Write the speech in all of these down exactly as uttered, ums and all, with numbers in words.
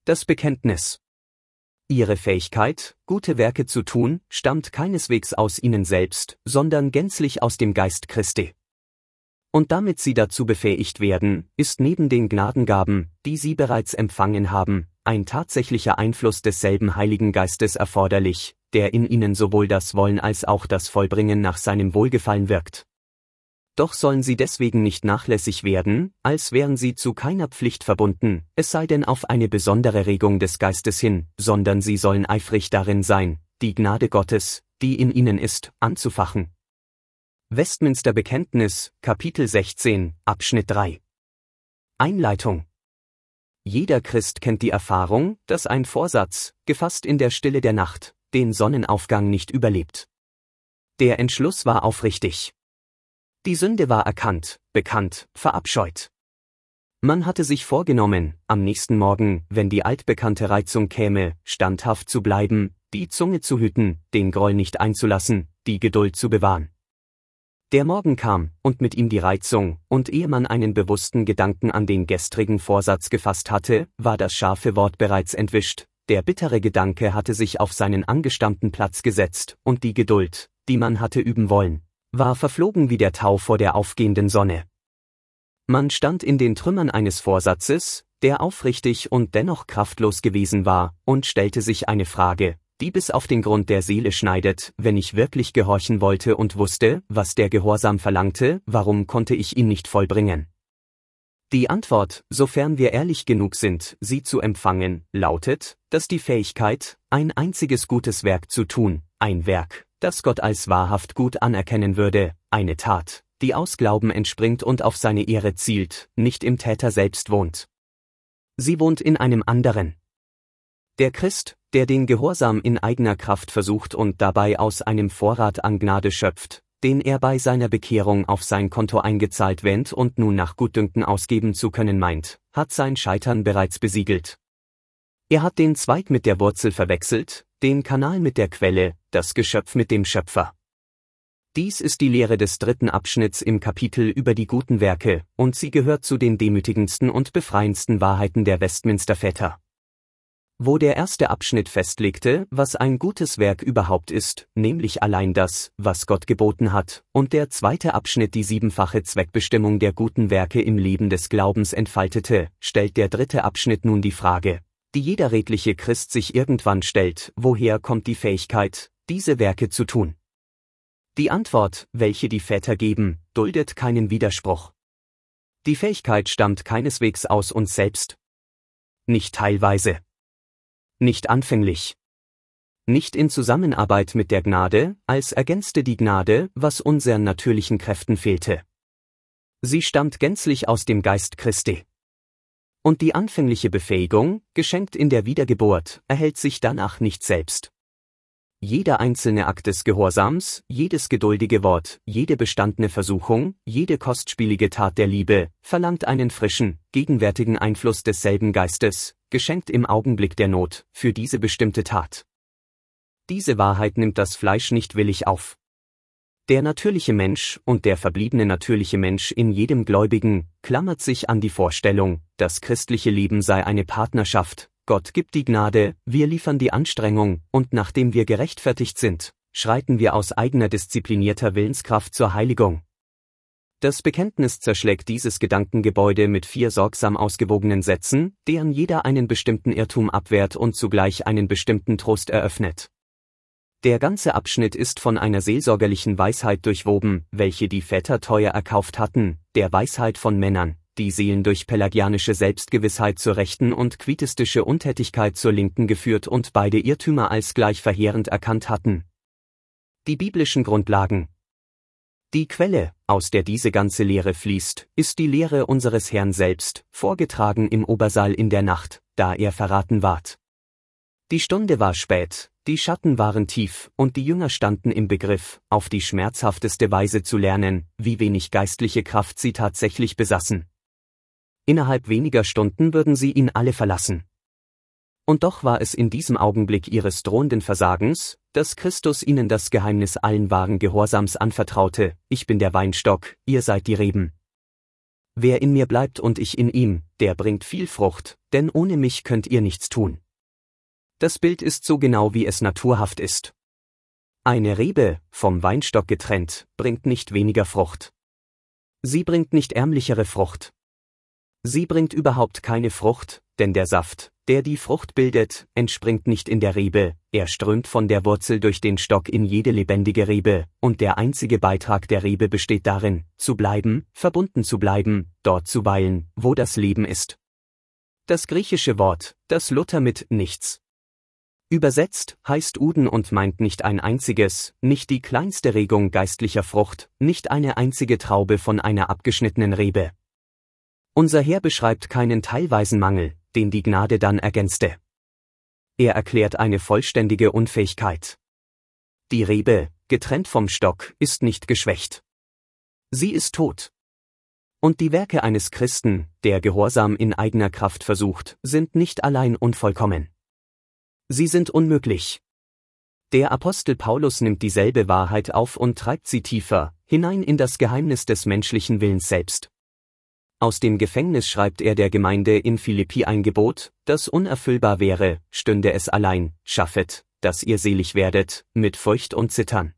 Das Bekenntnis. Ihre Fähigkeit, gute Werke zu tun, stammt keineswegs aus ihnen selbst, sondern gänzlich aus dem Geist Christi. Und damit sie dazu befähigt werden, ist neben den Gnadengaben, die sie bereits empfangen haben, ein tatsächlicher Einfluss desselben Heiligen Geistes erforderlich, der in ihnen sowohl das Wollen als auch das Vollbringen nach seinem Wohlgefallen wirkt. Doch sollen sie deswegen nicht nachlässig werden, als wären sie zu keiner Pflicht verbunden, es sei denn auf eine besondere Regung des Geistes hin, sondern sie sollen eifrig darin sein, die Gnade Gottes, die in ihnen ist, anzufachen. Westminster Bekenntnis, Kapitel sechzehn, Abschnitt drei. Einleitung. Jeder Christ kennt die Erfahrung, dass ein Vorsatz, gefasst in der Stille der Nacht, den Sonnenaufgang nicht überlebt. Der Entschluss war aufrichtig. Die Sünde war erkannt, bekannt, verabscheut. Man hatte sich vorgenommen, am nächsten Morgen, wenn die altbekannte Reizung käme, standhaft zu bleiben, die Zunge zu hüten, den Groll nicht einzulassen, die Geduld zu bewahren. Der Morgen kam, und mit ihm die Reizung, und ehe man einen bewussten Gedanken an den gestrigen Vorsatz gefasst hatte, war das scharfe Wort bereits entwischt, der bittere Gedanke hatte sich auf seinen angestammten Platz gesetzt, und die Geduld, die man hatte üben wollen, war verflogen wie der Tau vor der aufgehenden Sonne. Man stand in den Trümmern eines Vorsatzes, der aufrichtig und dennoch kraftlos gewesen war, und stellte sich eine Frage, die bis auf den Grund der Seele schneidet: Wenn ich wirklich gehorchen wollte und wusste, was der Gehorsam verlangte, warum konnte ich ihn nicht vollbringen? Die Antwort, sofern wir ehrlich genug sind, sie zu empfangen, lautet, dass die Fähigkeit, ein einziges gutes Werk zu tun, ein Werk, das Gott als wahrhaft gut anerkennen würde, eine Tat, die aus Glauben entspringt und auf seine Ehre zielt, nicht im Täter selbst wohnt. Sie wohnt in einem anderen. Der Christ, der den Gehorsam in eigener Kraft versucht und dabei aus einem Vorrat an Gnade schöpft, den er bei seiner Bekehrung auf sein Konto eingezahlt wähnt und nun nach Gutdünken ausgeben zu können meint, hat sein Scheitern bereits besiegelt. Er hat den Zweig mit der Wurzel verwechselt, den Kanal mit der Quelle, das Geschöpf mit dem Schöpfer. Dies ist die Lehre des dritten Abschnitts im Kapitel über die guten Werke, und sie gehört zu den demütigendsten und befreiendsten Wahrheiten der Westminster-Väter. Wo der erste Abschnitt festlegte, was ein gutes Werk überhaupt ist, nämlich allein das, was Gott geboten hat, und der zweite Abschnitt die siebenfache Zweckbestimmung der guten Werke im Leben des Glaubens entfaltete, stellt der dritte Abschnitt nun die Frage, die jeder redliche Christ sich irgendwann stellt: Woher kommt die Fähigkeit, diese Werke zu tun? Die Antwort, welche die Väter geben, duldet keinen Widerspruch. Die Fähigkeit stammt keineswegs aus uns selbst. Nicht teilweise. Nicht anfänglich. Nicht in Zusammenarbeit mit der Gnade, als ergänzte die Gnade, was unseren natürlichen Kräften fehlte. Sie stammt gänzlich aus dem Geist Christi. Und die anfängliche Befähigung, geschenkt in der Wiedergeburt, erhält sich danach nicht selbst. Jeder einzelne Akt des Gehorsams, jedes geduldige Wort, jede bestandene Versuchung, jede kostspielige Tat der Liebe, verlangt einen frischen, gegenwärtigen Einfluss desselben Geistes, geschenkt im Augenblick der Not, für diese bestimmte Tat. Diese Wahrheit nimmt das Fleisch nicht willig auf. Der natürliche Mensch und der verbliebene natürliche Mensch in jedem Gläubigen klammert sich an die Vorstellung, das christliche Leben sei eine Partnerschaft. Gott gibt die Gnade, wir liefern die Anstrengung, und nachdem wir gerechtfertigt sind, schreiten wir aus eigener disziplinierter Willenskraft zur Heiligung. Das Bekenntnis zerschlägt dieses Gedankengebäude mit vier sorgsam ausgewogenen Sätzen, deren jeder einen bestimmten Irrtum abwehrt und zugleich einen bestimmten Trost eröffnet. Der ganze Abschnitt ist von einer seelsorgerlichen Weisheit durchwoben, welche die Väter teuer erkauft hatten, der Weisheit von Männern, die Seelen durch pelagianische Selbstgewissheit zur rechten und quietistische Untätigkeit zur linken geführt und beide Irrtümer als gleich verheerend erkannt hatten. Die biblischen Grundlagen. Die Quelle, aus der diese ganze Lehre fließt, ist die Lehre unseres Herrn selbst, vorgetragen im Obersaal in der Nacht, da er verraten ward. Die Stunde war spät, die Schatten waren tief, und die Jünger standen im Begriff, auf die schmerzhafteste Weise zu lernen, wie wenig geistliche Kraft sie tatsächlich besaßen. Innerhalb weniger Stunden würden sie ihn alle verlassen. Und doch war es in diesem Augenblick ihres drohenden Versagens, dass Christus ihnen das Geheimnis allen wahren Gehorsams anvertraute: Ich bin der Weinstock, ihr seid die Reben. Wer in mir bleibt und ich in ihm, der bringt viel Frucht, denn ohne mich könnt ihr nichts tun. Das Bild ist so genau, wie es naturhaft ist. Eine Rebe, vom Weinstock getrennt, bringt nicht weniger Frucht. Sie bringt nicht ärmlichere Frucht. Sie bringt überhaupt keine Frucht, denn der Saft, der die Frucht bildet, entspringt nicht in der Rebe, er strömt von der Wurzel durch den Stock in jede lebendige Rebe, und der einzige Beitrag der Rebe besteht darin, zu bleiben, verbunden zu bleiben, dort zu weilen, wo das Leben ist. Das griechische Wort, das Luther mit nichts übersetzt, heißt Uden und meint nicht ein einziges, nicht die kleinste Regung geistlicher Frucht, nicht eine einzige Traube von einer abgeschnittenen Rebe. Unser Herr beschreibt keinen teilweisen Mangel, den die Gnade dann ergänzte. Er erklärt eine vollständige Unfähigkeit. Die Rebe, getrennt vom Stock, ist nicht geschwächt. Sie ist tot. Und die Werke eines Christen, der Gehorsam in eigener Kraft versucht, sind nicht allein unvollkommen. Sie sind unmöglich. Der Apostel Paulus nimmt dieselbe Wahrheit auf und treibt sie tiefer, hinein in das Geheimnis des menschlichen Willens selbst. Aus dem Gefängnis schreibt er der Gemeinde in Philippi ein Gebot, das unerfüllbar wäre, stünde es allein, schaffet, dass ihr selig werdet, mit Furcht und Zittern.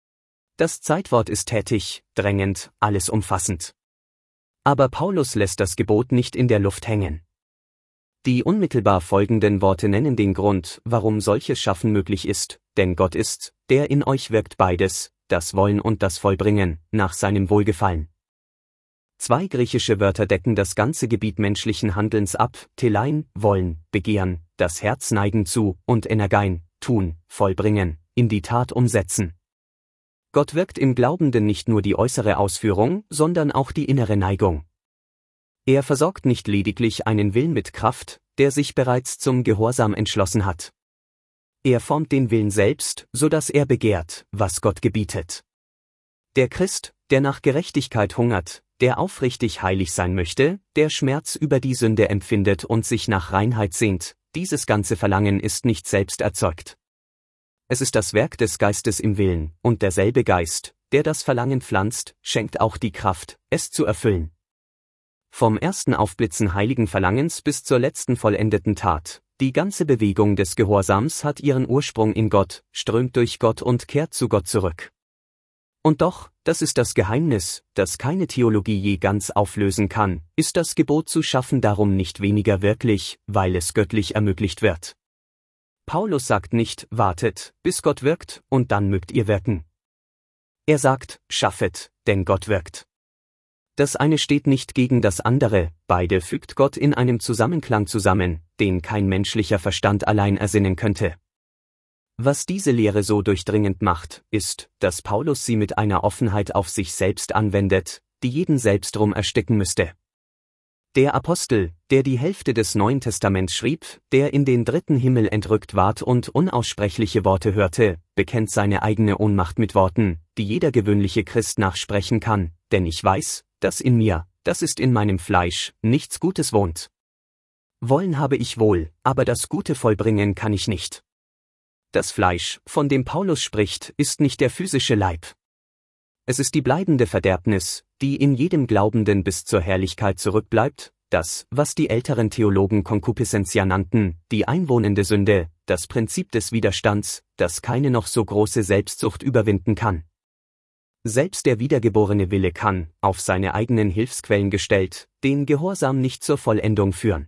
Das Zeitwort ist tätig, drängend, alles umfassend. Aber Paulus lässt das Gebot nicht in der Luft hängen. Die unmittelbar folgenden Worte nennen den Grund, warum solches Schaffen möglich ist, denn Gott ist, der in euch wirkt beides, das Wollen und das Vollbringen, nach seinem Wohlgefallen. Zwei griechische Wörter decken das ganze Gebiet menschlichen Handelns ab, telein, wollen, begehren, das Herz neigen zu, und energein, tun, vollbringen, in die Tat umsetzen. Gott wirkt im Glaubenden nicht nur die äußere Ausführung, sondern auch die innere Neigung. Er versorgt nicht lediglich einen Willen mit Kraft, der sich bereits zum Gehorsam entschlossen hat. Er formt den Willen selbst, so dass er begehrt, was Gott gebietet. Der Christ, der nach Gerechtigkeit hungert, der aufrichtig heilig sein möchte, der Schmerz über die Sünde empfindet und sich nach Reinheit sehnt, dieses ganze Verlangen ist nicht selbst erzeugt. Es ist das Werk des Geistes im Willen, und derselbe Geist, der das Verlangen pflanzt, schenkt auch die Kraft, es zu erfüllen. Vom ersten Aufblitzen heiligen Verlangens bis zur letzten vollendeten Tat, die ganze Bewegung des Gehorsams hat ihren Ursprung in Gott, strömt durch Gott und kehrt zu Gott zurück. Und doch, das ist das Geheimnis, das keine Theologie je ganz auflösen kann, ist das Gebot zu schaffen darum nicht weniger wirklich, weil es göttlich ermöglicht wird. Paulus sagt nicht, wartet, bis Gott wirkt, und dann mögt ihr wirken. Er sagt, schaffet, denn Gott wirkt. Das eine steht nicht gegen das andere, beide fügt Gott in einem Zusammenklang zusammen, den kein menschlicher Verstand allein ersinnen könnte. Was diese Lehre so durchdringend macht, ist, dass Paulus sie mit einer Offenheit auf sich selbst anwendet, die jeden selbst drum ersticken müsste. Der Apostel, der die Hälfte des Neuen Testaments schrieb, der in den dritten Himmel entrückt ward und unaussprechliche Worte hörte, bekennt seine eigene Ohnmacht mit Worten, die jeder gewöhnliche Christ nachsprechen kann, denn ich weiß, dass in mir, das ist in meinem Fleisch, nichts Gutes wohnt. Wollen habe ich wohl, aber das Gute vollbringen kann ich nicht. Das Fleisch, von dem Paulus spricht, ist nicht der physische Leib. Es ist die bleibende Verderbnis, die in jedem Glaubenden bis zur Herrlichkeit zurückbleibt, das, was die älteren Theologen Concupiscentia nannten, die einwohnende Sünde, das Prinzip des Widerstands, das keine noch so große Selbstsucht überwinden kann. Selbst der wiedergeborene Wille kann, auf seine eigenen Hilfsquellen gestellt, den Gehorsam nicht zur Vollendung führen.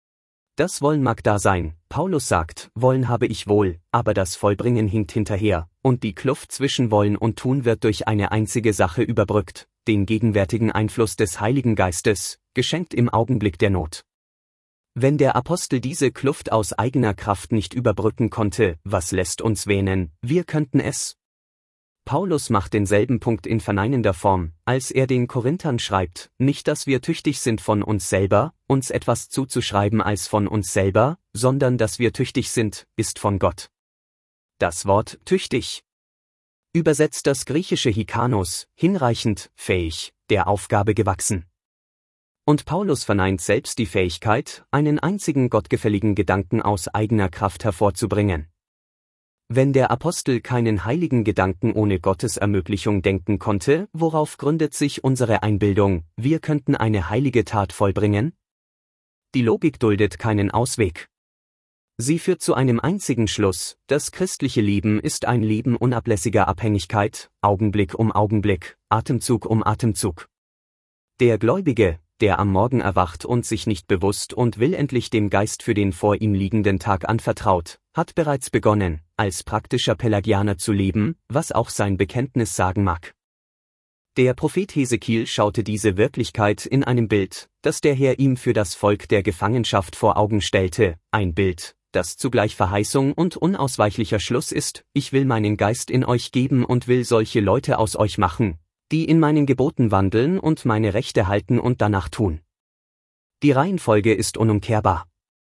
Das Wollen mag da sein, Paulus sagt, Wollen habe ich wohl, aber das Vollbringen hinkt hinterher, und die Kluft zwischen Wollen und Tun wird durch eine einzige Sache überbrückt, den gegenwärtigen Einfluss des Heiligen Geistes, geschenkt im Augenblick der Not. Wenn der Apostel diese Kluft aus eigener Kraft nicht überbrücken konnte, was lässt uns wähnen, wir könnten es? Paulus macht denselben Punkt in verneinender Form, als er den Korinthern schreibt, nicht dass wir tüchtig sind von uns selber, uns etwas zuzuschreiben als von uns selber, sondern dass wir tüchtig sind, ist von Gott. Das Wort tüchtig übersetzt das griechische Hikanos, hinreichend, fähig, der Aufgabe gewachsen. Und Paulus verneint selbst die Fähigkeit, einen einzigen gottgefälligen Gedanken aus eigener Kraft hervorzubringen. Wenn der Apostel keinen heiligen Gedanken ohne Gottes Ermöglichung denken konnte, worauf gründet sich unsere Einbildung, wir könnten eine heilige Tat vollbringen? die Logik duldet keinen Ausweg. Sie führt zu einem einzigen Schluss: Das christliche Leben ist ein Leben unablässiger Abhängigkeit, Augenblick um Augenblick, Atemzug um Atemzug. Der Gläubige, der am Morgen erwacht und sich nicht bewusst und willentlich dem Geist für den vor ihm liegenden Tag anvertraut, hat bereits begonnen, als praktischer Pelagianer zu leben, was auch sein Bekenntnis sagen mag. Der Prophet Hesekiel schaute diese Wirklichkeit in einem Bild, das der Herr ihm für das Volk der Gefangenschaft vor Augen stellte, ein Bild, das zugleich Verheißung und unausweichlicher Schluss ist: Ich will meinen Geist in euch geben und will solche Leute aus euch machen, die in meinen Geboten wandeln und meine Rechte halten und danach tun. Die Reihenfolge ist unumkehrbar.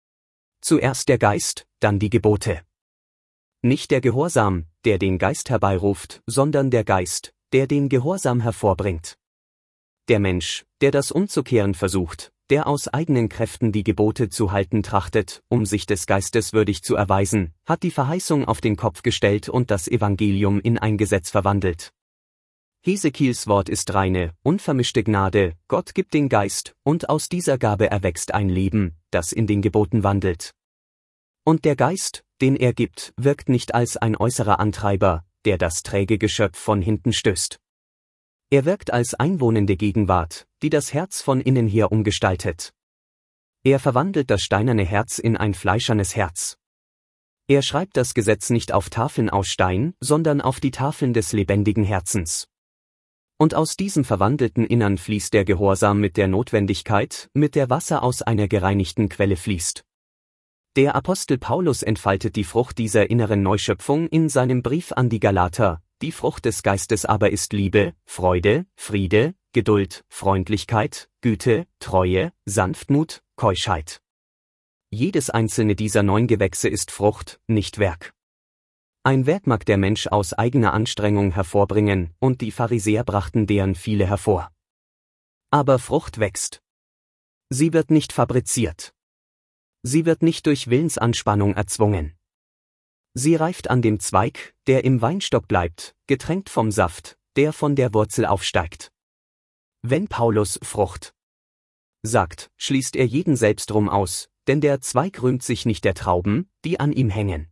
Zuerst der Geist, dann die Gebote. Nicht der Gehorsam, der den Geist herbeiruft, sondern der Geist, der den Gehorsam hervorbringt. Der Mensch, der das umzukehren versucht, der aus eigenen Kräften die Gebote zu halten trachtet, um sich des Geistes würdig zu erweisen, hat die Verheißung auf den Kopf gestellt und das Evangelium in ein Gesetz verwandelt. Hesekiels Wort ist reine, unvermischte Gnade: Gott gibt den Geist, und aus dieser Gabe erwächst ein Leben, das in den Geboten wandelt. Und der Geist, den er gibt, wirkt nicht als ein äußerer Antreiber, der das träge Geschöpf von hinten stößt. Er wirkt als einwohnende Gegenwart, die das Herz von innen her umgestaltet. Er verwandelt das steinerne Herz in ein fleischernes Herz. Er schreibt das Gesetz nicht auf Tafeln aus Stein, sondern auf die Tafeln des lebendigen Herzens. Und aus diesem verwandelten Innern fließt der Gehorsam mit der Notwendigkeit, mit der Wasser aus einer gereinigten Quelle fließt. Der Apostel Paulus entfaltet die Frucht dieser inneren Neuschöpfung in seinem Brief an die Galater: Die Frucht des Geistes aber ist Liebe, Freude, Friede, Geduld, Freundlichkeit, Güte, Treue, Sanftmut, Keuschheit. Jedes einzelne dieser neun Gewächse ist Frucht, nicht Werk. Ein Werk mag der Mensch aus eigener Anstrengung hervorbringen, und die Pharisäer brachten deren viele hervor. Aber Frucht wächst. Sie wird nicht fabriziert. Sie wird nicht durch Willensanspannung erzwungen. Sie reift an dem Zweig, der im Weinstock bleibt, getränkt vom Saft, der von der Wurzel aufsteigt. Wenn Paulus Frucht sagt, schließt er jeden selbstrum aus, denn der Zweig rühmt sich nicht der Trauben, die an ihm hängen.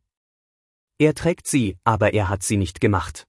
Er trägt sie, aber er hat sie nicht gemacht.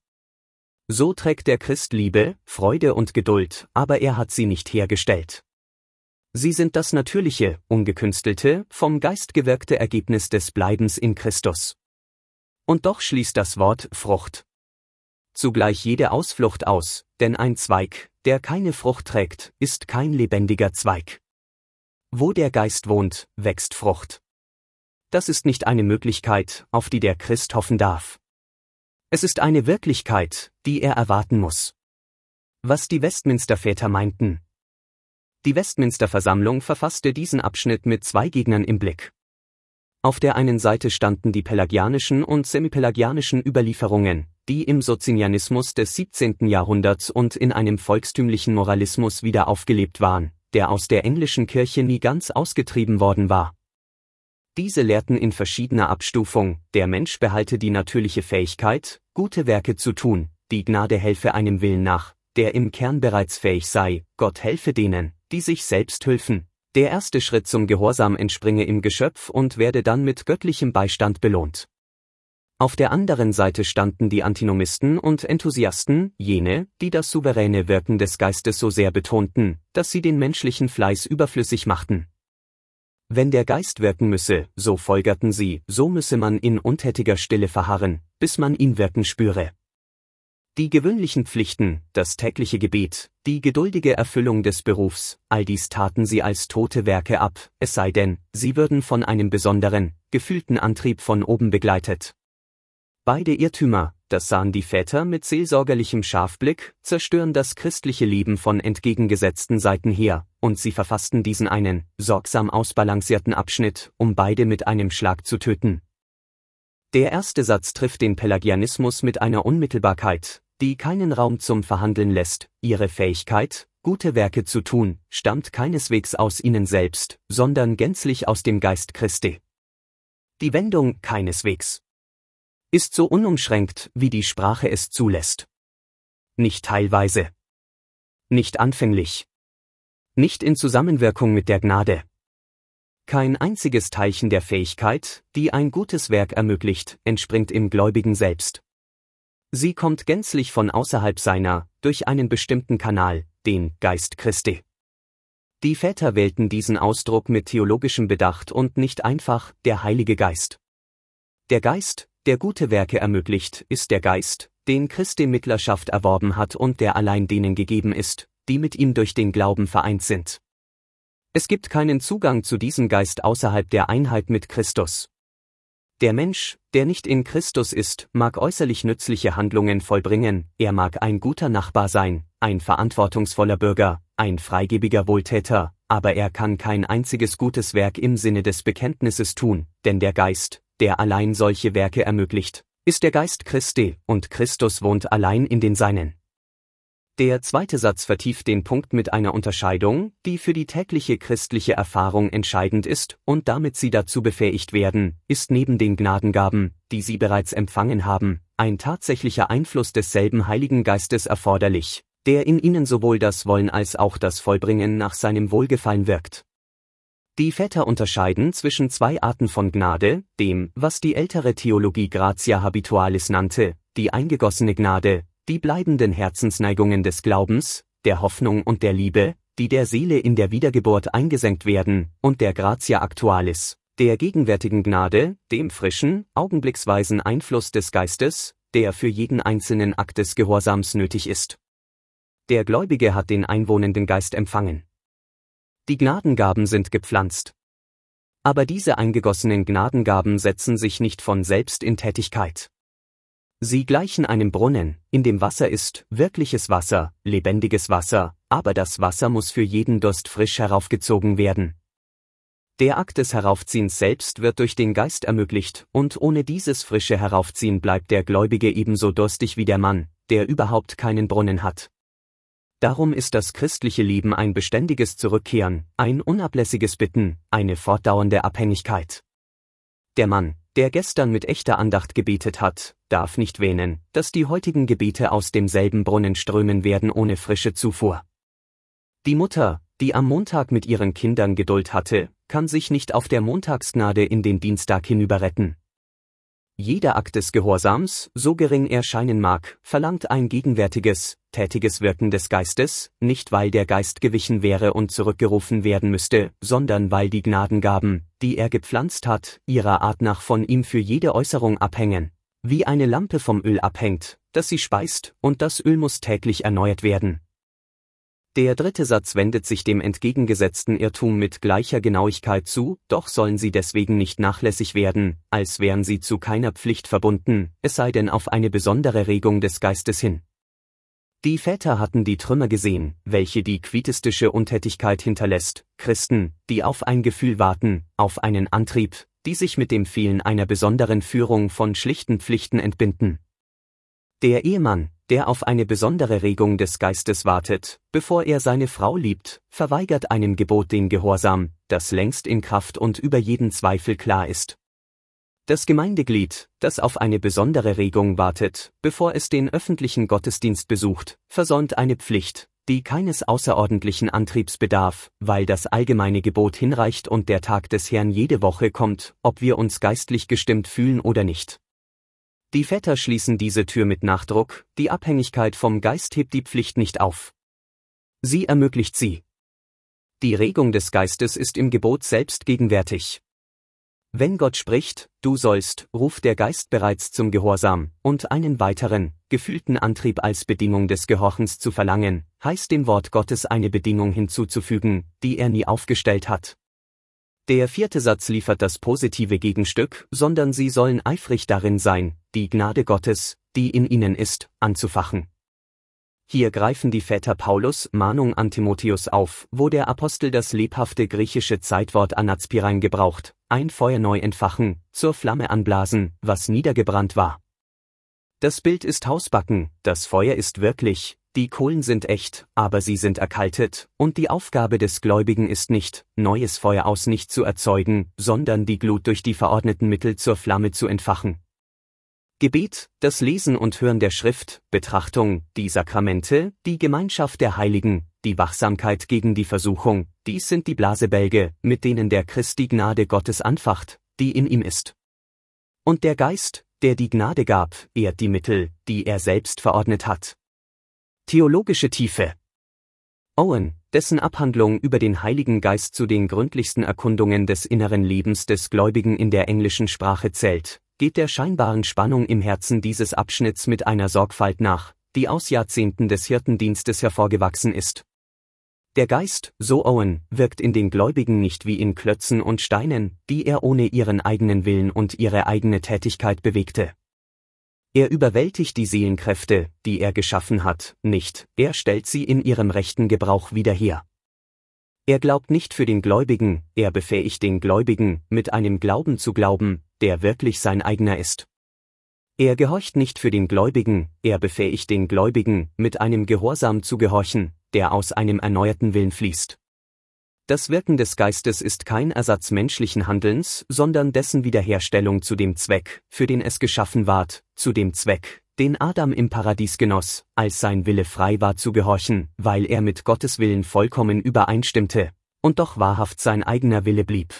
So trägt der Christ Liebe, Freude und Geduld, aber er hat sie nicht hergestellt. Sie sind das natürliche, ungekünstelte, vom Geist gewirkte Ergebnis des Bleibens in Christus. Und doch schließt das Wort Frucht zugleich jede Ausflucht aus, denn ein Zweig, der keine Frucht trägt, ist kein lebendiger Zweig. Wo der Geist wohnt, wächst Frucht. Das ist nicht eine Möglichkeit, auf die der Christ hoffen darf. Es ist eine Wirklichkeit, die er erwarten muss. Was die Westminster-Väter meinten. Die Westminster-Versammlung verfasste diesen Abschnitt mit zwei Gegnern im Blick. Auf der einen Seite standen die pelagianischen und semipelagianischen Überlieferungen, die im Socinianismus des siebzehnten Jahrhunderts und in einem volkstümlichen Moralismus wieder aufgelebt waren, der aus der englischen Kirche nie ganz ausgetrieben worden war. Diese lehrten in verschiedener Abstufung: Der Mensch behalte die natürliche Fähigkeit, gute Werke zu tun, die Gnade helfe einem Willen nach, der im Kern bereits fähig sei, Gott helfe denen, die sich selbst hülfen. Der erste Schritt zum Gehorsam entspringe im Geschöpf und werde dann mit göttlichem Beistand belohnt. Auf der anderen Seite standen die Antinomisten und Enthusiasten, jene, die das souveräne Wirken des Geistes so sehr betonten, dass sie den menschlichen Fleiß überflüssig machten. Wenn der Geist wirken müsse, so folgerten sie, so müsse man in untätiger Stille verharren, bis man ihn wirken spüre. Die gewöhnlichen Pflichten, das tägliche Gebet, die geduldige Erfüllung des Berufs, all dies taten sie als tote Werke ab, es sei denn, sie würden von einem besonderen, gefühlten Antrieb von oben begleitet. Beide Irrtümer, das sahen die Väter mit seelsorgerlichem Scharfblick, zerstören das christliche Leben von entgegengesetzten Seiten her, und sie verfassten diesen einen, sorgsam ausbalancierten Abschnitt, um beide mit einem Schlag zu töten. Der erste Satz trifft den Pelagianismus mit einer Unmittelbarkeit, die keinen Raum zum Verhandeln lässt: Ihre Fähigkeit, gute Werke zu tun, stammt keineswegs aus ihnen selbst, sondern gänzlich aus dem Geist Christi. Die Wendung keineswegs ist so unumschränkt, wie die Sprache es zulässt. Nicht teilweise. Nicht anfänglich. Nicht in Zusammenwirkung mit der Gnade. Kein einziges Teilchen der Fähigkeit, die ein gutes Werk ermöglicht, entspringt im Gläubigen selbst. Sie kommt gänzlich von außerhalb seiner, durch einen bestimmten Kanal, den Geist Christi. Die Väter wählten diesen Ausdruck mit theologischem Bedacht und nicht einfach der Heilige Geist. Der Geist, der gute Werke ermöglicht, ist der Geist, den Christi Mittlerschaft erworben hat und der allein denen gegeben ist, die mit ihm durch den Glauben vereint sind. Es gibt keinen Zugang zu diesem Geist außerhalb der Einheit mit Christus. Der Mensch, der nicht in Christus ist, mag äußerlich nützliche Handlungen vollbringen, er mag ein guter Nachbar sein, ein verantwortungsvoller Bürger, ein freigebiger Wohltäter, aber er kann kein einziges gutes Werk im Sinne des Bekenntnisses tun, denn der Geist, der allein solche Werke ermöglicht, ist der Geist Christi, und Christus wohnt allein in den Seinen. Der zweite Satz vertieft den Punkt mit einer Unterscheidung, die für die tägliche christliche Erfahrung entscheidend ist und damit sie dazu befähigt werden, ist neben den Gnadengaben, die sie bereits empfangen haben, ein tatsächlicher Einfluss desselben Heiligen Geistes erforderlich, der in ihnen sowohl das Wollen als auch das Vollbringen nach seinem Wohlgefallen wirkt. Die Väter unterscheiden zwischen zwei Arten von Gnade, dem, was die ältere Theologie Gratia Habitualis nannte, die eingegossene Gnade, die bleibenden Herzensneigungen des Glaubens, der Hoffnung und der Liebe, die der Seele in der Wiedergeburt eingesenkt werden, und der Gratia Actualis, der gegenwärtigen Gnade, dem frischen, augenblicksweisen Einfluss des Geistes, der für jeden einzelnen Akt des Gehorsams nötig ist. Der Gläubige hat den einwohnenden Geist empfangen. Die Gnadengaben sind gepflanzt. Aber diese eingegossenen Gnadengaben setzen sich nicht von selbst in Tätigkeit. Sie gleichen einem Brunnen, in dem Wasser ist, wirkliches Wasser, lebendiges Wasser, aber das Wasser muss für jeden Durst frisch heraufgezogen werden. Der Akt des Heraufziehens selbst wird durch den Geist ermöglicht, und ohne dieses frische Heraufziehen bleibt der Gläubige ebenso durstig wie der Mann, der überhaupt keinen Brunnen hat. Darum ist das christliche Leben ein beständiges Zurückkehren, ein unablässiges Bitten, eine fortdauernde Abhängigkeit. Der Mann, der gestern mit echter Andacht gebetet hat, darf nicht wähnen, dass die heutigen Gebete aus demselben Brunnen strömen werden ohne frische Zufuhr. Die Mutter, die am Montag mit ihren Kindern Geduld hatte, kann sich nicht auf der Montagsgnade in den Dienstag hinüber retten. Jeder Akt des Gehorsams, so gering er scheinen mag, verlangt ein gegenwärtiges, tätiges Wirken des Geistes, nicht weil der Geist gewichen wäre und zurückgerufen werden müsste, sondern weil die Gnadengaben, die er gepflanzt hat, ihrer Art nach von ihm für jede Äußerung abhängen, wie eine Lampe vom Öl abhängt, das sie speist, und das Öl muss täglich erneuert werden. Der dritte Satz wendet sich dem entgegengesetzten Irrtum mit gleicher Genauigkeit zu, doch sollen sie deswegen nicht nachlässig werden, als wären sie zu keiner Pflicht verbunden, es sei denn auf eine besondere Regung des Geistes hin. Die Väter hatten die Trümmer gesehen, welche die quietistische Untätigkeit hinterlässt, Christen, die auf ein Gefühl warten, auf einen Antrieb, die sich mit dem Fehlen einer besonderen Führung von schlichten Pflichten entbinden. Der Ehemann, der auf eine besondere Regung des Geistes wartet, bevor er seine Frau liebt, verweigert einem Gebot den Gehorsam, das längst in Kraft und über jeden Zweifel klar ist. Das Gemeindeglied, das auf eine besondere Regung wartet, bevor es den öffentlichen Gottesdienst besucht, versäumt eine Pflicht, die keines außerordentlichen Antriebs bedarf, weil das allgemeine Gebot hinreicht und der Tag des Herrn jede Woche kommt, ob wir uns geistlich gestimmt fühlen oder nicht. Die Väter schließen diese Tür mit Nachdruck, die Abhängigkeit vom Geist hebt die Pflicht nicht auf. Sie ermöglicht sie. Die Regung des Geistes ist im Gebot selbst gegenwärtig. Wenn Gott spricht, du sollst, ruft der Geist bereits zum Gehorsam, und einen weiteren, gefühlten Antrieb als Bedingung des Gehorchens zu verlangen, heißt dem Wort Gottes eine Bedingung hinzuzufügen, die er nie aufgestellt hat. Der vierte Satz liefert das positive Gegenstück, sondern sie sollen eifrig darin sein, die Gnade Gottes, die in ihnen ist, anzufachen. Hier greifen die Väter Paulus' Mahnung an Timotheus auf, wo der Apostel das lebhafte griechische Zeitwort anazpirein gebraucht, ein Feuer neu entfachen, zur Flamme anblasen, was niedergebrannt war. Das Bild ist Hausbacken, das Feuer ist wirklich, die Kohlen sind echt, aber sie sind erkaltet, und die Aufgabe des Gläubigen ist nicht, neues Feuer aus nicht zu erzeugen, sondern die Glut durch die verordneten Mittel zur Flamme zu entfachen. Gebet, das Lesen und Hören der Schrift, Betrachtung, die Sakramente, die Gemeinschaft der Heiligen, die Wachsamkeit gegen die Versuchung, dies sind die Blasebälge, mit denen der Christ die Gnade Gottes anfacht, die in ihm ist. Und der Geist, der die Gnade gab, ehrt die Mittel, die er selbst verordnet hat. Theologische Tiefe. Owen, dessen Abhandlung über den Heiligen Geist zu den gründlichsten Erkundungen des inneren Lebens des Gläubigen in der englischen Sprache zählt, geht der scheinbaren Spannung im Herzen dieses Abschnitts mit einer Sorgfalt nach, die aus Jahrzehnten des Hirtendienstes hervorgewachsen ist. Der Geist, so Owen, wirkt in den Gläubigen nicht wie in Klötzen und Steinen, die er ohne ihren eigenen Willen und ihre eigene Tätigkeit bewegte. Er überwältigt die Seelenkräfte, die er geschaffen hat, nicht, er stellt sie in ihrem rechten Gebrauch wieder her. Er glaubt nicht für den Gläubigen, er befähigt den Gläubigen, mit einem Glauben zu glauben, der wirklich sein eigener ist. Er gehorcht nicht für den Gläubigen, er befähigt den Gläubigen, mit einem Gehorsam zu gehorchen, der aus einem erneuerten Willen fließt. Das Wirken des Geistes ist kein Ersatz menschlichen Handelns, sondern dessen Wiederherstellung zu dem Zweck, für den es geschaffen ward, zu dem Zweck, den Adam im Paradies genoss, als sein Wille frei war zu gehorchen, weil er mit Gottes Willen vollkommen übereinstimmte, und doch wahrhaft sein eigener Wille blieb.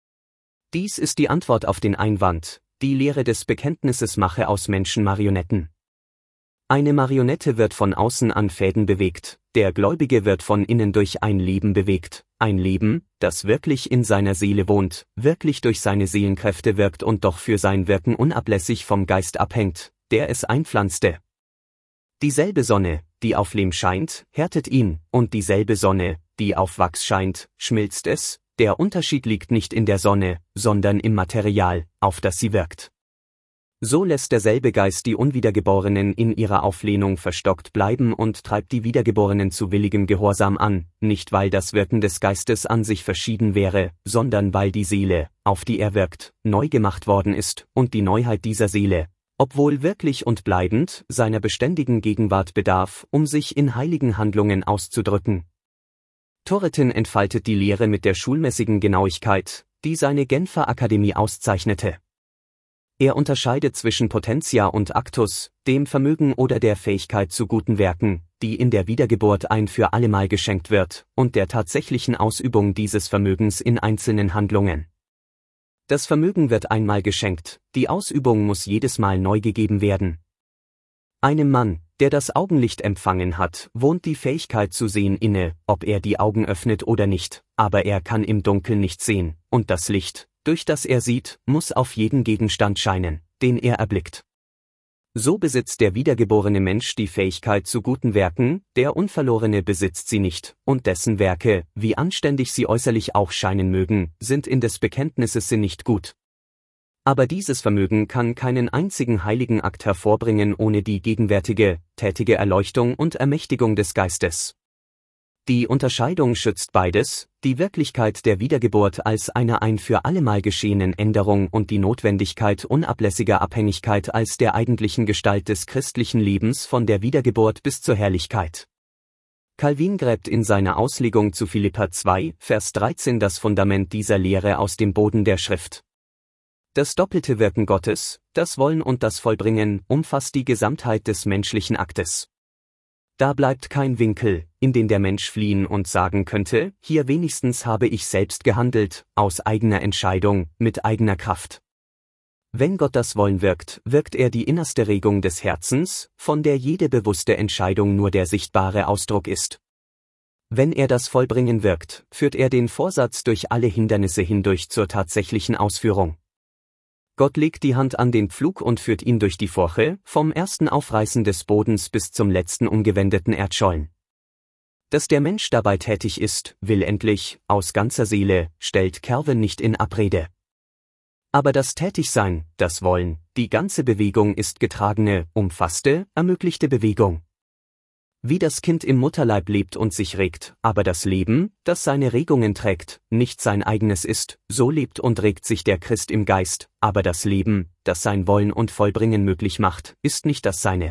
Dies ist die Antwort auf den Einwand, die Lehre des Bekenntnisses mache aus Menschen Marionetten. Eine Marionette wird von außen an Fäden bewegt, der Gläubige wird von innen durch ein Leben bewegt, ein Leben, das wirklich in seiner Seele wohnt, wirklich durch seine Seelenkräfte wirkt und doch für sein Wirken unablässig vom Geist abhängt, der es einpflanzte. Dieselbe Sonne, die auf Lehm scheint, härtet ihn, und dieselbe Sonne, die auf Wachs scheint, schmilzt es, der Unterschied liegt nicht in der Sonne, sondern im Material, auf das sie wirkt. So lässt derselbe Geist die Unwiedergeborenen in ihrer Auflehnung verstockt bleiben und treibt die Wiedergeborenen zu willigem Gehorsam an, nicht weil das Wirken des Geistes an sich verschieden wäre, sondern weil die Seele, auf die er wirkt, neu gemacht worden ist, und die Neuheit dieser Seele, obwohl wirklich und bleibend, seiner beständigen Gegenwart bedarf, um sich in heiligen Handlungen auszudrücken. Turretin entfaltet die Lehre mit der schulmäßigen Genauigkeit, die seine Genfer Akademie auszeichnete. Er unterscheidet zwischen Potentia und Actus, dem Vermögen oder der Fähigkeit zu guten Werken, die in der Wiedergeburt ein für allemal geschenkt wird, und der tatsächlichen Ausübung dieses Vermögens in einzelnen Handlungen. Das Vermögen wird einmal geschenkt, die Ausübung muss jedes Mal neu gegeben werden. Einem Mann, der das Augenlicht empfangen hat, wohnt die Fähigkeit zu sehen inne, ob er die Augen öffnet oder nicht, aber er kann im Dunkeln nicht sehen, und das Licht, durch das er sieht, muss auf jeden Gegenstand scheinen, den er erblickt. So besitzt der wiedergeborene Mensch die Fähigkeit zu guten Werken, der Unverlorene besitzt sie nicht, und dessen Werke, wie anständig sie äußerlich auch scheinen mögen, sind in des Bekenntnisses Sinn nicht gut. Aber dieses Vermögen kann keinen einzigen heiligen Akt hervorbringen ohne die gegenwärtige, tätige Erleuchtung und Ermächtigung des Geistes. Die Unterscheidung schützt beides, die Wirklichkeit der Wiedergeburt als einer ein für allemal geschehenen Änderung und die Notwendigkeit unablässiger Abhängigkeit als der eigentlichen Gestalt des christlichen Lebens von der Wiedergeburt bis zur Herrlichkeit. Calvin gräbt in seiner Auslegung zu Philipper zwei, Vers dreizehn das Fundament dieser Lehre aus dem Boden der Schrift. Das doppelte Wirken Gottes, das Wollen und das Vollbringen, umfasst die Gesamtheit des menschlichen Aktes. Da bleibt kein Winkel, in den der Mensch fliehen und sagen könnte, hier wenigstens habe ich selbst gehandelt, aus eigener Entscheidung, mit eigener Kraft. Wenn Gott das Wollen wirkt, wirkt er die innerste Regung des Herzens, von der jede bewusste Entscheidung nur der sichtbare Ausdruck ist. Wenn er das Vollbringen wirkt, führt er den Vorsatz durch alle Hindernisse hindurch zur tatsächlichen Ausführung. Gott legt die Hand an den Pflug und führt ihn durch die Furche, vom ersten Aufreißen des Bodens bis zum letzten umgewendeten Erdschollen. Dass der Mensch dabei tätig ist, will endlich, aus ganzer Seele, stellt Calvin nicht in Abrede. Aber das Tätigsein, das Wollen, die ganze Bewegung ist getragene, umfasste, ermöglichte Bewegung. Wie das Kind im Mutterleib lebt und sich regt, aber das Leben, das seine Regungen trägt, nicht sein eigenes ist, so lebt und regt sich der Christ im Geist, aber das Leben, das sein Wollen und Vollbringen möglich macht, ist nicht das seine.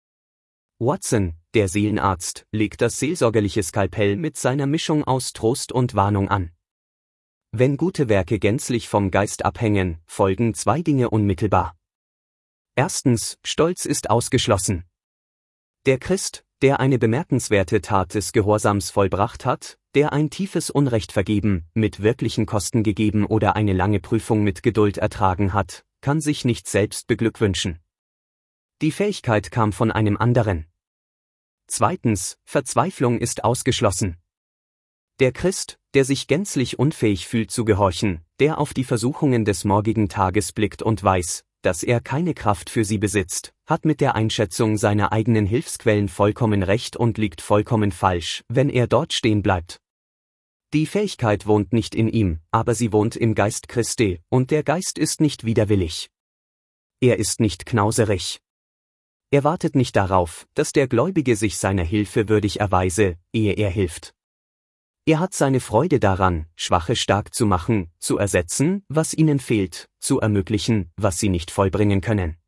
Watson, der Seelenarzt, legt das seelsorgerliche Skalpell mit seiner Mischung aus Trost und Warnung an. Wenn gute Werke gänzlich vom Geist abhängen, folgen zwei Dinge unmittelbar. Erstens, Stolz ist ausgeschlossen. Der Christ, der eine bemerkenswerte Tat des Gehorsams vollbracht hat, der ein tiefes Unrecht vergeben, mit wirklichen Kosten gegeben oder eine lange Prüfung mit Geduld ertragen hat, kann sich nicht selbst beglückwünschen. Die Fähigkeit kam von einem anderen. Zweitens, Verzweiflung ist ausgeschlossen. Der Christ, der sich gänzlich unfähig fühlt zu gehorchen, der auf die Versuchungen des morgigen Tages blickt und weiß, dass er keine Kraft für sie besitzt, hat mit der Einschätzung seiner eigenen Hilfsquellen vollkommen recht und liegt vollkommen falsch, wenn er dort stehen bleibt. Die Fähigkeit wohnt nicht in ihm, aber sie wohnt im Geist Christi, und der Geist ist nicht widerwillig. Er ist nicht knauserig. Er wartet nicht darauf, dass der Gläubige sich seiner Hilfe würdig erweise, ehe er hilft. Er hat seine Freude daran, Schwache stark zu machen, zu ersetzen, was ihnen fehlt, zu ermöglichen, was sie nicht vollbringen können.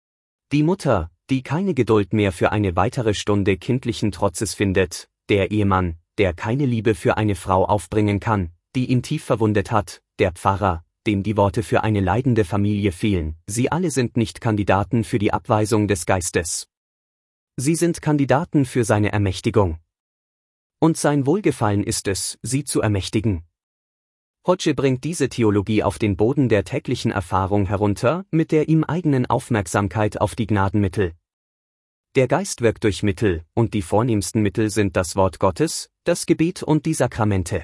Die Mutter, die keine Geduld mehr für eine weitere Stunde kindlichen Trotzes findet, der Ehemann, der keine Liebe für eine Frau aufbringen kann, die ihn tief verwundet hat, der Pfarrer, dem die Worte für eine leidende Familie fehlen, sie alle sind nicht Kandidaten für die Abweisung des Geistes. Sie sind Kandidaten für seine Ermächtigung. Und sein Wohlgefallen ist es, sie zu ermächtigen. Hodge bringt diese Theologie auf den Boden der täglichen Erfahrung herunter, mit der ihm eigenen Aufmerksamkeit auf die Gnadenmittel. Der Geist wirkt durch Mittel, und die vornehmsten Mittel sind das Wort Gottes, das Gebet und die Sakramente.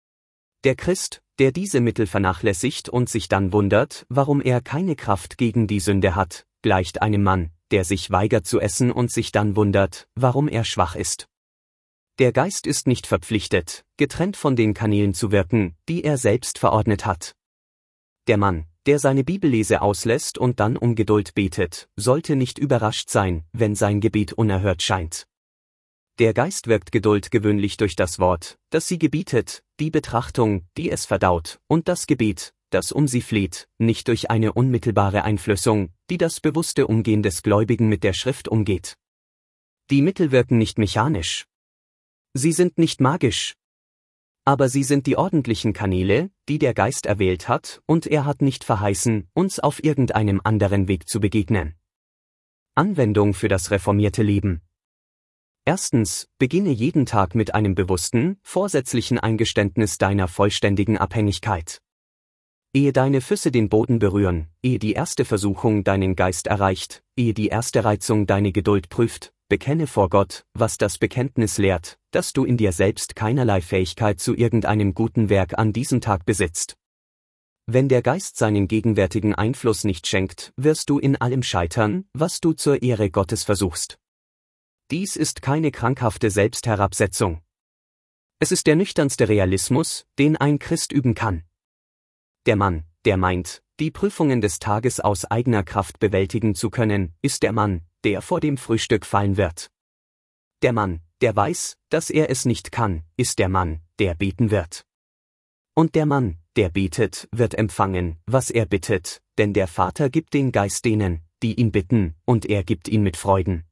Der Christ, der diese Mittel vernachlässigt und sich dann wundert, warum er keine Kraft gegen die Sünde hat, gleicht einem Mann, der sich weigert zu essen und sich dann wundert, warum er schwach ist. Der Geist ist nicht verpflichtet, getrennt von den Kanälen zu wirken, die er selbst verordnet hat. Der Mann, der seine Bibellese auslässt und dann um Geduld betet, sollte nicht überrascht sein, wenn sein Gebet unerhört scheint. Der Geist wirkt Geduld gewöhnlich durch das Wort, das sie gebietet, die Betrachtung, die es verdaut, und das Gebet, das um sie fleht, nicht durch eine unmittelbare Einflößung, die das bewusste Umgehen des Gläubigen mit der Schrift umgeht. Die Mittel wirken nicht mechanisch. Sie sind nicht magisch. Aber sie sind die ordentlichen Kanäle, die der Geist erwählt hat, und er hat nicht verheißen, uns auf irgendeinem anderen Weg zu begegnen. Anwendung für das reformierte Leben. Erstens, beginne jeden Tag mit einem bewussten, vorsätzlichen Eingeständnis deiner vollständigen Abhängigkeit. Ehe deine Füße den Boden berühren, ehe die erste Versuchung deinen Geist erreicht, ehe die erste Reizung deine Geduld prüft, bekenne vor Gott, was das Bekenntnis lehrt, dass du in dir selbst keinerlei Fähigkeit zu irgendeinem guten Werk an diesem Tag besitzt. Wenn der Geist seinen gegenwärtigen Einfluss nicht schenkt, wirst du in allem scheitern, was du zur Ehre Gottes versuchst. Dies ist keine krankhafte Selbstherabsetzung. Es ist der nüchternste Realismus, den ein Christ üben kann. Der Mann, der meint, die Prüfungen des Tages aus eigener Kraft bewältigen zu können, ist der Mann, der vor dem Frühstück fallen wird. Der Mann, der weiß, dass er es nicht kann, ist der Mann, der beten wird. Und der Mann, der betet, wird empfangen, was er bittet, denn der Vater gibt den Geist denen, die ihn bitten, und er gibt ihn mit Freuden.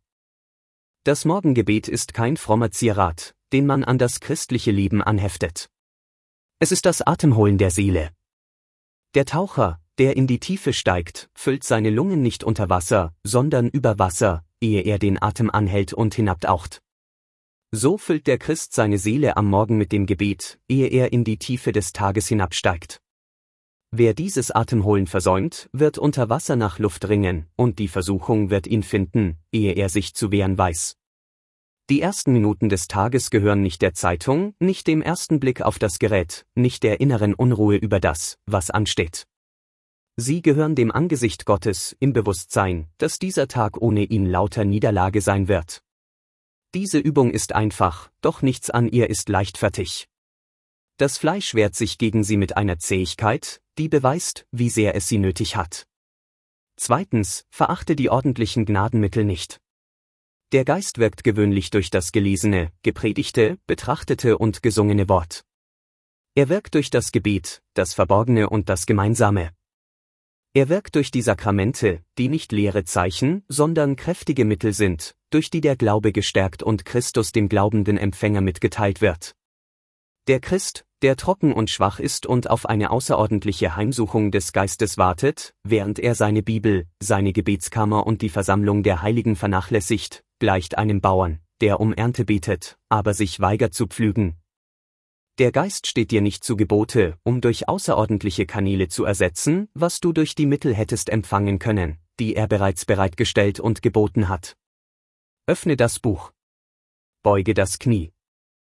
Das Morgengebet ist kein frommer Zierat, den man an das christliche Leben anheftet. Es ist das Atemholen der Seele. Der Taucher, der in die Tiefe steigt, füllt seine Lungen nicht unter Wasser, sondern über Wasser, ehe er den Atem anhält und hinabtaucht. So füllt der Christ seine Seele am Morgen mit dem Gebet, ehe er in die Tiefe des Tages hinabsteigt. Wer dieses Atemholen versäumt, wird unter Wasser nach Luft ringen, und die Versuchung wird ihn finden, ehe er sich zu wehren weiß. Die ersten Minuten des Tages gehören nicht der Zeitung, nicht dem ersten Blick auf das Gerät, nicht der inneren Unruhe über das, was ansteht. Sie gehören dem Angesicht Gottes, im Bewusstsein, dass dieser Tag ohne ihn lauter Niederlage sein wird. Diese Übung ist einfach, doch nichts an ihr ist leichtfertig. Das Fleisch wehrt sich gegen sie mit einer Zähigkeit, die beweist, wie sehr es sie nötig hat. Zweitens, verachte die ordentlichen Gnadenmittel nicht. Der Geist wirkt gewöhnlich durch das gelesene, gepredigte, betrachtete und gesungene Wort. Er wirkt durch das Gebet, das Verborgene und das Gemeinsame. Er wirkt durch die Sakramente, die nicht leere Zeichen, sondern kräftige Mittel sind, durch die der Glaube gestärkt und Christus dem glaubenden Empfänger mitgeteilt wird. Der Christ, der trocken und schwach ist und auf eine außerordentliche Heimsuchung des Geistes wartet, während er seine Bibel, seine Gebetskammer und die Versammlung der Heiligen vernachlässigt, gleicht einem Bauern, der um Ernte betet, aber sich weigert zu pflügen. Der Geist steht dir nicht zu Gebote, um durch außerordentliche Kanäle zu ersetzen, was du durch die Mittel hättest empfangen können, die er bereits bereitgestellt und geboten hat. Öffne das Buch. Beuge das Knie.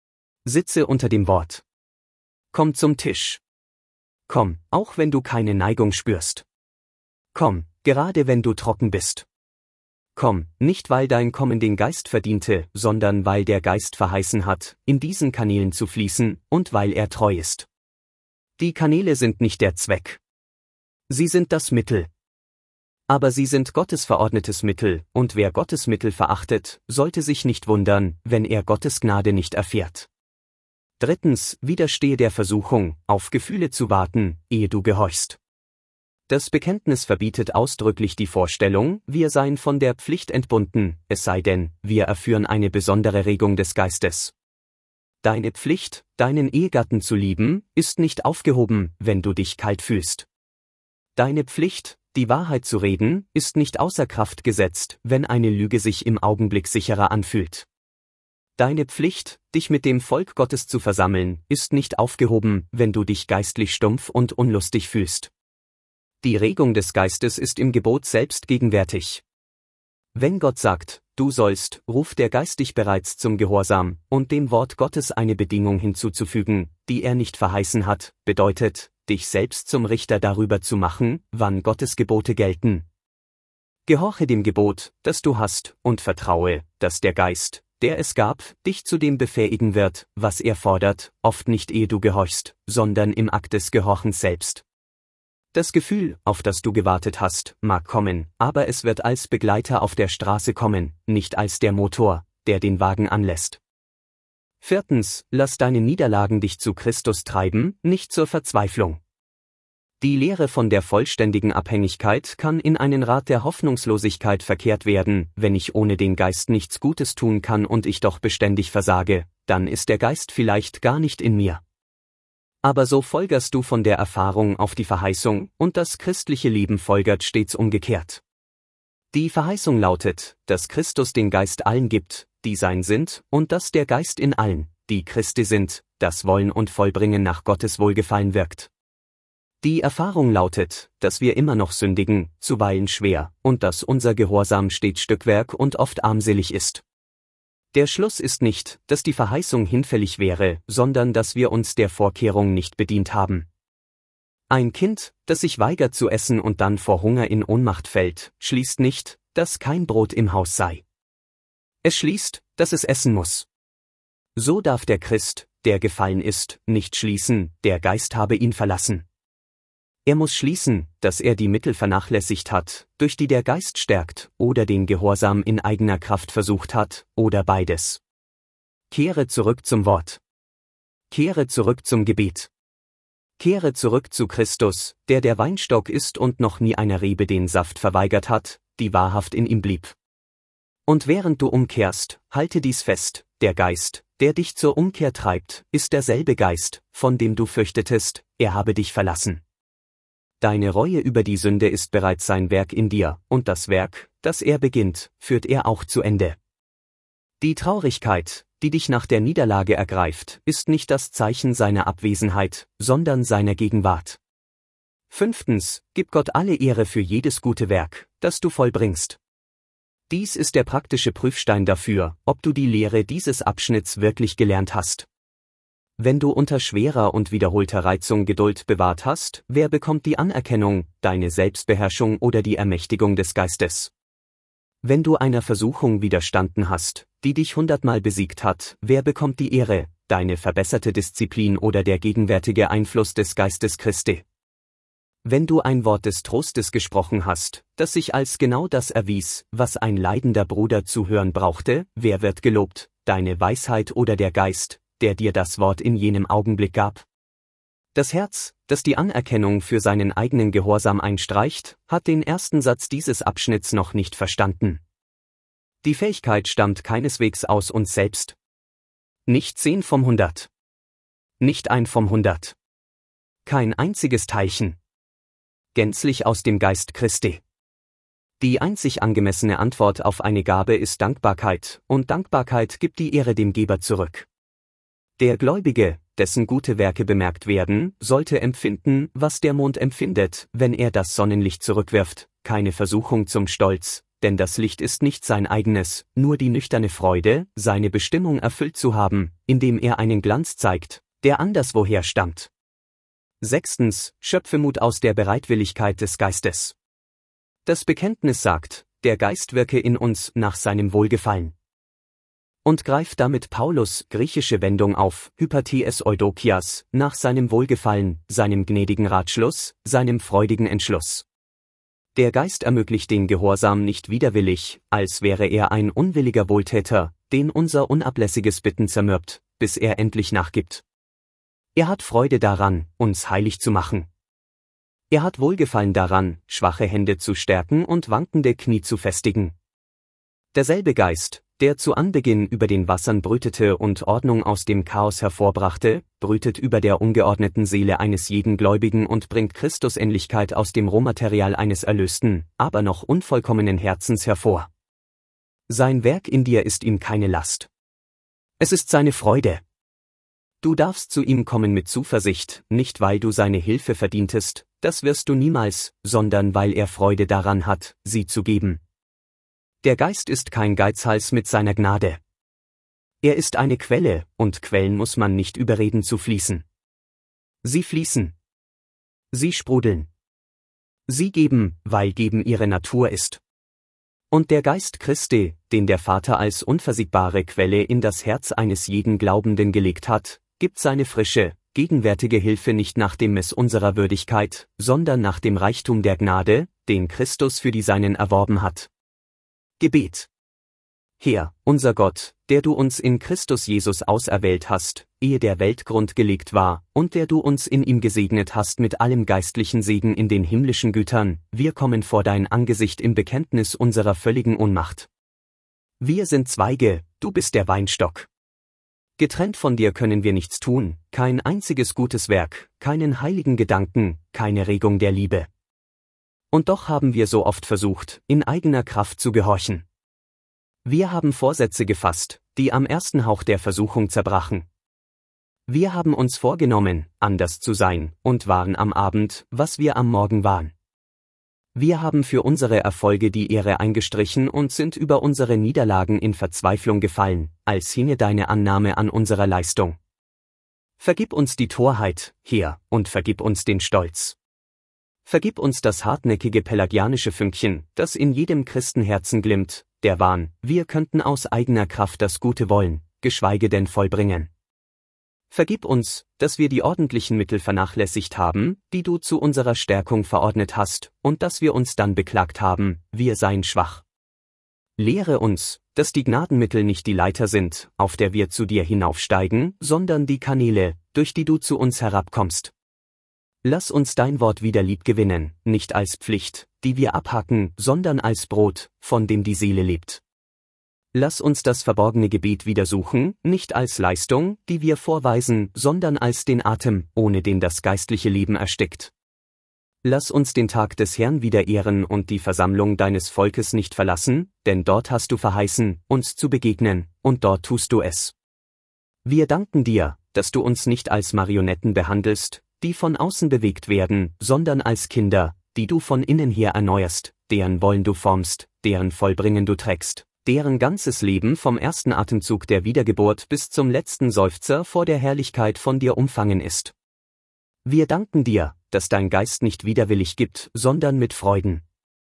Sitze unter dem Wort. Komm zum Tisch. Komm, auch wenn du keine Neigung spürst. Komm, gerade wenn du trocken bist. Komm, nicht weil dein Kommen den Geist verdiente, sondern weil der Geist verheißen hat, in diesen Kanälen zu fließen, und weil er treu ist. Die Kanäle sind nicht der Zweck. Sie sind das Mittel. Aber sie sind Gottes verordnetes Mittel, und wer Gottes Mittel verachtet, sollte sich nicht wundern, wenn er Gottes Gnade nicht erfährt. Drittens, widerstehe der Versuchung, auf Gefühle zu warten, ehe du gehorchst. Das Bekenntnis verbietet ausdrücklich die Vorstellung, wir seien von der Pflicht entbunden, es sei denn, wir erführen eine besondere Regung des Geistes. Deine Pflicht, deinen Ehegatten zu lieben, ist nicht aufgehoben, wenn du dich kalt fühlst. Deine Pflicht, die Wahrheit zu reden, ist nicht außer Kraft gesetzt, wenn eine Lüge sich im Augenblick sicherer anfühlt. Deine Pflicht, dich mit dem Volk Gottes zu versammeln, ist nicht aufgehoben, wenn du dich geistlich stumpf und unlustig fühlst. Die Regung des Geistes ist im Gebot selbst gegenwärtig. Wenn Gott sagt, du sollst, ruft der Geist dich bereits zum Gehorsam, und dem Wort Gottes eine Bedingung hinzuzufügen, die er nicht verheißen hat, bedeutet, dich selbst zum Richter darüber zu machen, wann Gottes Gebote gelten. Gehorche dem Gebot, das du hast, und vertraue, dass der Geist, der es gab, dich zu dem befähigen wird, was er fordert, oft nicht ehe du gehorchst, sondern im Akt des Gehorchens selbst. Das Gefühl, auf das du gewartet hast, mag kommen, aber es wird als Begleiter auf der Straße kommen, nicht als der Motor, der den Wagen anlässt. Viertens, lass deine Niederlagen dich zu Christus treiben, nicht zur Verzweiflung. Die Lehre von der vollständigen Abhängigkeit kann in einen Rat der Hoffnungslosigkeit verkehrt werden, wenn ich ohne den Geist nichts Gutes tun kann und ich doch beständig versage, dann ist der Geist vielleicht gar nicht in mir. Aber so folgerst du von der Erfahrung auf die Verheißung, und das christliche Leben folgert stets umgekehrt. Die Verheißung lautet, dass Christus den Geist allen gibt, die sein sind, und dass der Geist in allen, die Christi sind, das Wollen und Vollbringen nach Gottes Wohlgefallen wirkt. Die Erfahrung lautet, dass wir immer noch sündigen, zuweilen schwer, und dass unser Gehorsam stets Stückwerk und oft armselig ist. Der Schluss ist nicht, dass die Verheißung hinfällig wäre, sondern dass wir uns der Vorkehrung nicht bedient haben. Ein Kind, das sich weigert zu essen und dann vor Hunger in Ohnmacht fällt, schließt nicht, dass kein Brot im Haus sei. Es schließt, dass es essen muss. So darf der Christ, der gefallen ist, nicht schließen, der Geist habe ihn verlassen. Er muss schließen, dass er die Mittel vernachlässigt hat, durch die der Geist stärkt, oder den Gehorsam in eigener Kraft versucht hat, oder beides. Kehre zurück zum Wort. Kehre zurück zum Gebet. Kehre zurück zu Christus, der der Weinstock ist und noch nie einer Rebe den Saft verweigert hat, die wahrhaft in ihm blieb. Und während du umkehrst, halte dies fest, der Geist, der dich zur Umkehr treibt, ist derselbe Geist, von dem du fürchtetest, er habe dich verlassen. Deine Reue über die Sünde ist bereits sein Werk in dir, und das Werk, das er beginnt, führt er auch zu Ende. Die Traurigkeit, die dich nach der Niederlage ergreift, ist nicht das Zeichen seiner Abwesenheit, sondern seiner Gegenwart. Fünftens, gib Gott alle Ehre für jedes gute Werk, das du vollbringst. Dies ist der praktische Prüfstein dafür, ob du die Lehre dieses Abschnitts wirklich gelernt hast. Wenn du unter schwerer und wiederholter Reizung Geduld bewahrt hast, wer bekommt die Anerkennung, deine Selbstbeherrschung oder die Ermächtigung des Geistes? Wenn du einer Versuchung widerstanden hast, die dich hundertmal besiegt hat, wer bekommt die Ehre, deine verbesserte Disziplin oder der gegenwärtige Einfluss des Geistes Christi? Wenn du ein Wort des Trostes gesprochen hast, das sich als genau das erwies, was ein leidender Bruder zu hören brauchte, wer wird gelobt, deine Weisheit oder der Geist, der dir das Wort in jenem Augenblick gab? Das Herz, das die Anerkennung für seinen eigenen Gehorsam einstreicht, hat den ersten Satz dieses Abschnitts noch nicht verstanden. Die Fähigkeit stammt keineswegs aus uns selbst. Nicht zehn vom hundert. Nicht ein vom hundert. Kein einziges Teilchen. Gänzlich aus dem Geist Christi. Die einzig angemessene Antwort auf eine Gabe ist Dankbarkeit, und Dankbarkeit gibt die Ehre dem Geber zurück. Der Gläubige, dessen gute Werke bemerkt werden, sollte empfinden, was der Mond empfindet, wenn er das Sonnenlicht zurückwirft, keine Versuchung zum Stolz, denn das Licht ist nicht sein eigenes, nur die nüchterne Freude, seine Bestimmung erfüllt zu haben, indem er einen Glanz zeigt, der anderswoher stammt. Sechstens, schöpfe Mut aus der Bereitwilligkeit des Geistes. Das Bekenntnis sagt, der Geist wirke in uns nach seinem Wohlgefallen. Und greift damit Paulus' griechische Wendung auf, Hypaties Eudokias, nach seinem Wohlgefallen, seinem gnädigen Ratschluss, seinem freudigen Entschluss. Der Geist ermöglicht den Gehorsam nicht widerwillig, als wäre er ein unwilliger Wohltäter, den unser unablässiges Bitten zermürbt, bis er endlich nachgibt. Er hat Freude daran, uns heilig zu machen. Er hat Wohlgefallen daran, schwache Hände zu stärken und wankende Knie zu festigen. Derselbe Geist, der zu Anbeginn über den Wassern brütete und Ordnung aus dem Chaos hervorbrachte, brütet über der ungeordneten Seele eines jeden Gläubigen und bringt Christusähnlichkeit aus dem Rohmaterial eines erlösten, aber noch unvollkommenen Herzens hervor. Sein Werk in dir ist ihm keine Last. Es ist seine Freude. Du darfst zu ihm kommen mit Zuversicht, nicht weil du seine Hilfe verdientest, das wirst du niemals, sondern weil er Freude daran hat, sie zu geben. Der Geist ist kein Geizhals mit seiner Gnade. Er ist eine Quelle, und Quellen muss man nicht überreden zu fließen. Sie fließen. Sie sprudeln. Sie geben, weil Geben ihre Natur ist. Und der Geist Christi, den der Vater als unversiegbare Quelle in das Herz eines jeden Glaubenden gelegt hat, gibt seine frische, gegenwärtige Hilfe nicht nach dem Mess unserer Würdigkeit, sondern nach dem Reichtum der Gnade, den Christus für die Seinen erworben hat. Gebet. Herr, unser Gott, der du uns in Christus Jesus auserwählt hast, ehe der Weltgrund gelegt war, und der du uns in ihm gesegnet hast mit allem geistlichen Segen in den himmlischen Gütern, wir kommen vor dein Angesicht im Bekenntnis unserer völligen Ohnmacht. Wir sind Zweige, du bist der Weinstock. Getrennt von dir können wir nichts tun, kein einziges gutes Werk, keinen heiligen Gedanken, keine Regung der Liebe. Und doch haben wir so oft versucht, in eigener Kraft zu gehorchen. Wir haben Vorsätze gefasst, die am ersten Hauch der Versuchung zerbrachen. Wir haben uns vorgenommen, anders zu sein, und waren am Abend, was wir am Morgen waren. Wir haben für unsere Erfolge die Ehre eingestrichen und sind über unsere Niederlagen in Verzweiflung gefallen, als hinge deine Annahme an unserer Leistung. Vergib uns die Torheit, Herr, und vergib uns den Stolz. Vergib uns das hartnäckige pelagianische Fünkchen, das in jedem Christenherzen glimmt, der Wahn, wir könnten aus eigener Kraft das Gute wollen, geschweige denn vollbringen. Vergib uns, dass wir die ordentlichen Mittel vernachlässigt haben, die du zu unserer Stärkung verordnet hast, und dass wir uns dann beklagt haben, wir seien schwach. Lehre uns, dass die Gnadenmittel nicht die Leiter sind, auf der wir zu dir hinaufsteigen, sondern die Kanäle, durch die du zu uns herabkommst. Lass uns dein Wort wieder lieb gewinnen, nicht als Pflicht, die wir abhaken, sondern als Brot, von dem die Seele lebt. Lass uns das verborgene Gebet wieder suchen, nicht als Leistung, die wir vorweisen, sondern als den Atem, ohne den das geistliche Leben erstickt. Lass uns den Tag des Herrn wieder ehren und die Versammlung deines Volkes nicht verlassen, denn dort hast du verheißen, uns zu begegnen, und dort tust du es. Wir danken dir, dass du uns nicht als Marionetten behandelst, die von außen bewegt werden, sondern als Kinder, die du von innen her erneuerst, deren Wollen du formst, deren Vollbringen du trägst, deren ganzes Leben vom ersten Atemzug der Wiedergeburt bis zum letzten Seufzer vor der Herrlichkeit von dir umfangen ist. Wir danken dir, dass dein Geist nicht widerwillig gibt, sondern mit Freuden.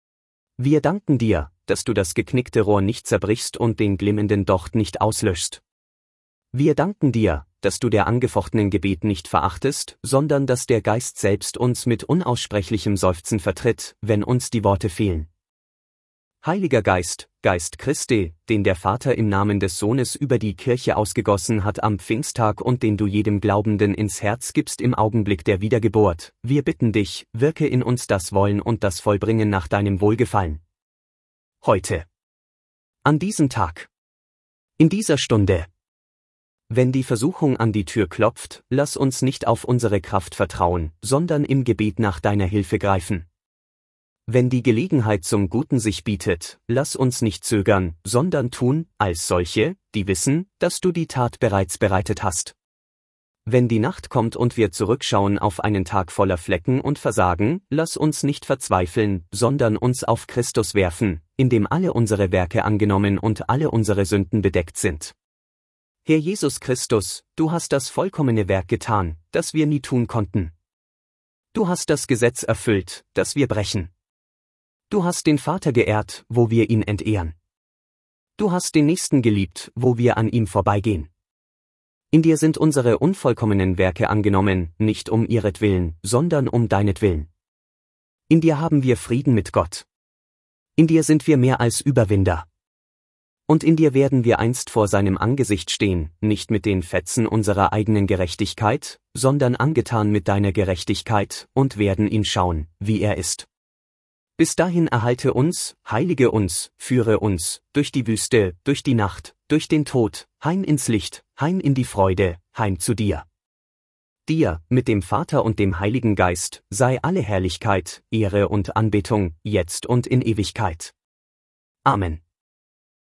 Wir danken dir, dass du das geknickte Rohr nicht zerbrichst und den glimmenden Docht nicht auslöschst. Wir danken dir, dass du der angefochtenen Gebet nicht verachtest, sondern dass der Geist selbst uns mit unaussprechlichem Seufzen vertritt, wenn uns die Worte fehlen. Heiliger Geist, Geist Christi, den der Vater im Namen des Sohnes über die Kirche ausgegossen hat am Pfingsttag und den du jedem Glaubenden ins Herz gibst im Augenblick der Wiedergeburt, wir bitten dich, wirke in uns das Wollen und das Vollbringen nach deinem Wohlgefallen. Heute. An diesem Tag. In dieser Stunde. Wenn die Versuchung an die Tür klopft, lass uns nicht auf unsere Kraft vertrauen, sondern im Gebet nach deiner Hilfe greifen. Wenn die Gelegenheit zum Guten sich bietet, lass uns nicht zögern, sondern tun, als solche, die wissen, dass du die Tat bereits bereitet hast. Wenn die Nacht kommt und wir zurückschauen auf einen Tag voller Flecken und Versagen, lass uns nicht verzweifeln, sondern uns auf Christus werfen, in dem alle unsere Werke angenommen und alle unsere Sünden bedeckt sind. Herr Jesus Christus, du hast das vollkommene Werk getan, das wir nie tun konnten. Du hast das Gesetz erfüllt, das wir brechen. Du hast den Vater geehrt, wo wir ihn entehren. Du hast den Nächsten geliebt, wo wir an ihm vorbeigehen. In dir sind unsere unvollkommenen Werke angenommen, nicht um ihretwillen, sondern um deinetwillen. In dir haben wir Frieden mit Gott. In dir sind wir mehr als Überwinder. Und in dir werden wir einst vor seinem Angesicht stehen, nicht mit den Fetzen unserer eigenen Gerechtigkeit, sondern angetan mit deiner Gerechtigkeit, und werden ihn schauen, wie er ist. Bis dahin erhalte uns, heilige uns, führe uns, durch die Wüste, durch die Nacht, durch den Tod, heim ins Licht, heim in die Freude, heim zu dir. Dir, mit dem Vater und dem Heiligen Geist, sei alle Herrlichkeit, Ehre und Anbetung, jetzt und in Ewigkeit. Amen.